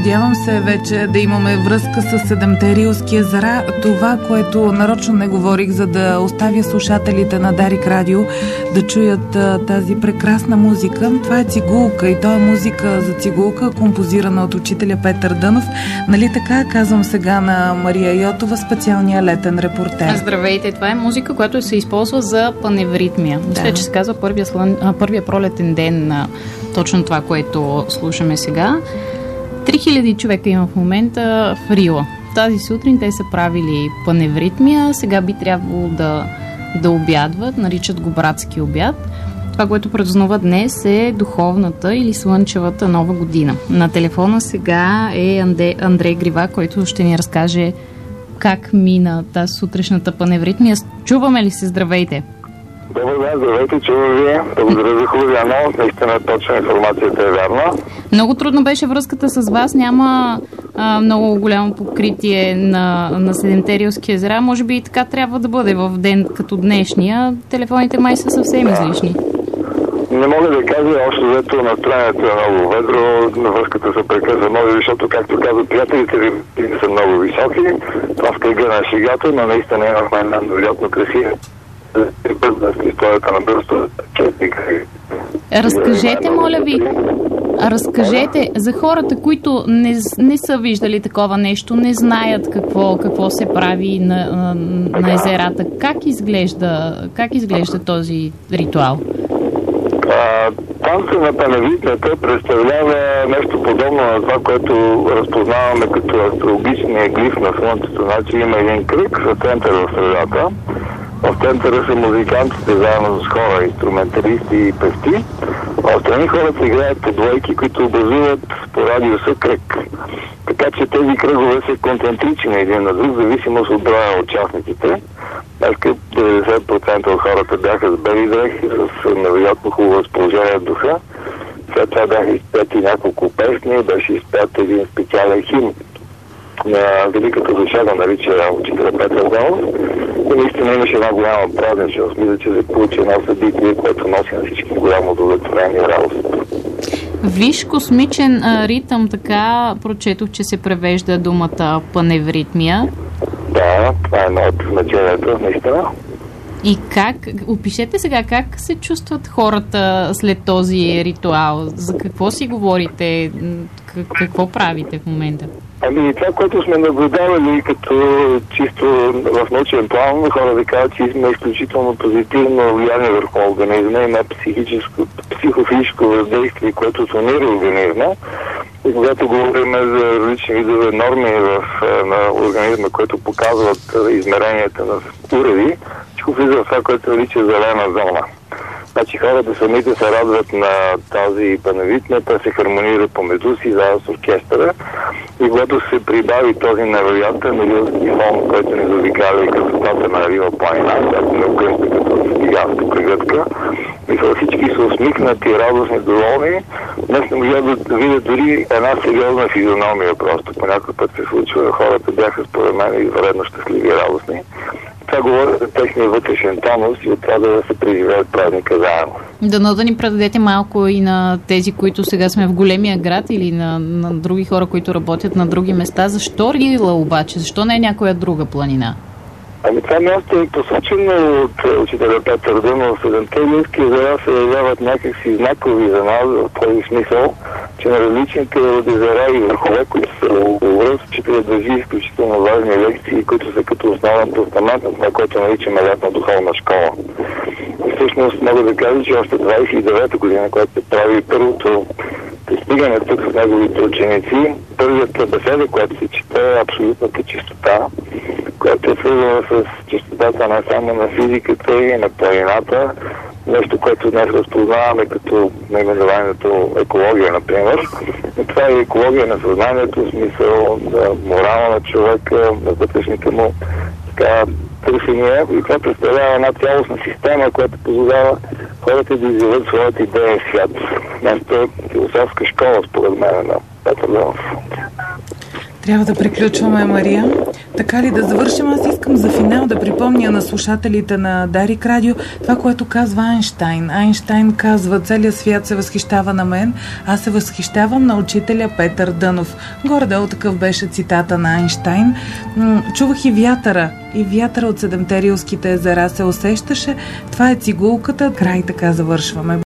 Надявам се вече да имаме връзка с седемте рилски езера. Това, което нарочно не говорих, за да оставя слушателите на Дарик Радио да чуят тази прекрасна музика. Това е цигулка и то е музика за цигулка, композирана от учителя Петър Дънов. Нали така, казвам сега на Мария Йотова, специалния летен репортер. Здравейте, това е музика, която се използва за паневритмия. Мисля, че се казва първия пролетен ден на точно това, което слушаме сега. 3000 човека има в момента в Рила. Тази сутрин те са правили паневритмия, сега би трябвало да обядват, наричат го братски обяд. Това, което празнува днес е духовната или слънчевата нова година. На телефона сега е Андрей Грива, който ще ни разкаже как мина тази сутрешната паневритмия. Чуваме ли се? Здравейте! Добър ден, здравейте, чувам ви. Благодаря за хубавия анонс. Наистина точно информацията е вярна. Много трудно беше връзката с вас. Няма много голямо покритие на седемте рилски езера. Може би и така трябва да бъде в ден като днешния. Телефоните май са съвсем излишни. Не мога да кажа, още взето настроението е много ведро, връзката се прекъсва много, защото, както казват приятелите ви, са много високи. Това в кръга на шегата, но наистина имахме една невероятно красива историята на бързото. Разкажете, моля ви, за хората, които не са виждали такова нещо, не знаят какво се прави на езерата. Как изглежда този ритуал? Танца на паневритмията представлява нещо подобно на това, което разпознаваме като астрологичния глиф на Слънцето. Значи има един кръг в центъра в средата. В центъра са музикантите заедно с хора, инструменталисти и певци. В страни хората играят по двойки, които образуват по радиуса кръг. Така че тези кръгове са концентрични един на друг, в зависимост от броя на участниците. Днеска 90% от хората бяха с бели дрехи, с невероятно хубаво разположение в духа. След това бяха изпети няколко песни, беше изпет един специален химн на великата душа, да нарича учителя Петър Дънов. И наистина имаше една голяма празничност. Мисля, че се получи едно събитие, което носи на всички голямо удовлетворение и радост. Виж, космичен ритъм, така прочетох, че се превежда думата паневритмия. Да, това е едно от значението, наистина. И опишете сега, как се чувстват хората след този ритуал? За какво си говорите? Какво правите в момента? Това, което сме наблюдавали като чисто в научен план, хора да кажат, че има изключително позитивно влияние върху организма, има психофизическо въздействие, което тонира организма. И когато говорим за различни видове норми на организма, които показват измеренията на уреди, всичко влиза в това, което нарича зелена зона. Значи хората самите се радват на тази паневритмия, те се хармонират помежду си, заедно с оркестъра. И когато се прибави този невероятен рилски фон, който ни заобикаля и красотата на Рила планина, която не окръща като гигантска прегръдка, мисля, всички са усмихнати, радостни, доволни. Днес не можа да видят дори една сериозна физиономия просто. По някой път се случва, хората бяха според мен извънредно щастливи и радостни. Това говори за техния вътрешен тонус и от това да се преживеят празника заедно. Дано да ни предадете малко и на тези, които сега сме в големия град или на други хора, които работят на други места. Защо Рила обаче? Защо не е някоя друга планина? Това място е посочено от учителя Петър Дънов. Седемте рилски езера се явяват някакси знакови за нас, в този смисъл, че на различните езера и върхове, които са около връз, учителя държи изключително важни лекции, които са като основен постамент на това, което наричаме лятна духовна школа. И всъщност мога да кажа, че още 29-та година, когато се прави първото пристигане тук с неговите ученици, първията беседа, която се чете, е абсолютната чистота, която е свързана с чистотата не само на физиката и на планината, нещо, което днес разпознаваме като наименованието екология, например. Но това е екология на съзнанието, в смисъл на морала на човека, на вътрешните му търсения. И това представлява една цялостна система, която позволява хората да изявят своята идея в свят. Нещо е философска школа, според мен, на Петър Дънов. Трябва да приключваме, Мария. Така ли да завършим? Аз искам за финал да припомня на слушателите на Дарик Радио това, което казва Айнщайн. Айнщайн казва: целият свят се възхищава на мен, аз се възхищавам на учителя Петър Дънов. Горе-долу такъв беше цитата на Айнщайн. Чувах и вятъра. И вятъра от Седемте Рилските езера се усещаше. Това е цигулката. Край, така завършваме.